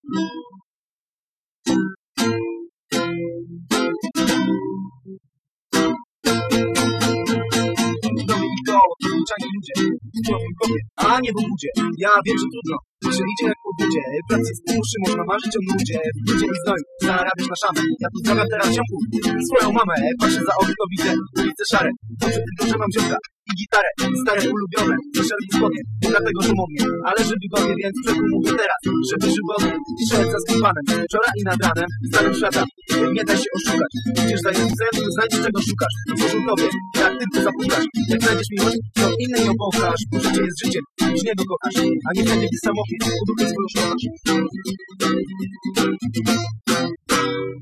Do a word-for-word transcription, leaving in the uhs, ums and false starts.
Zwyczajni ludzie, zdrowi kobiet, a nie w budzie. Ja wiem, że trudno, że idzie jak po budzie. Pracy z uszy można marzyć o nudzie. W ludzie i znoju, zarabiasz na szamę. Ja pozdrawiam teraz ciągu swoją mamę. Patrzę za okno, widzę ulice szare. Dobrze tylko, że mam ziomka i gitarę. Stare ulubione, ze szerokim spodnie. Nie dlatego, że mogę, ale że wygodnie. Więc przed mówię teraz, żeby żywotnie szedł za skrypanem. Wczoraj i nad ranem, starym świata. Nie daj się oszukać. Idziesz za Jezusem, to znajdziesz czego szukasz. Stworzył tobie, jak tylko zapukasz. Jak znajdziesz miłość, to innej ją pokochasz. Bo życie jest życiem, już niego kochasz. A nie wtedy, gdy samotnie, u duchy swoją szukasz.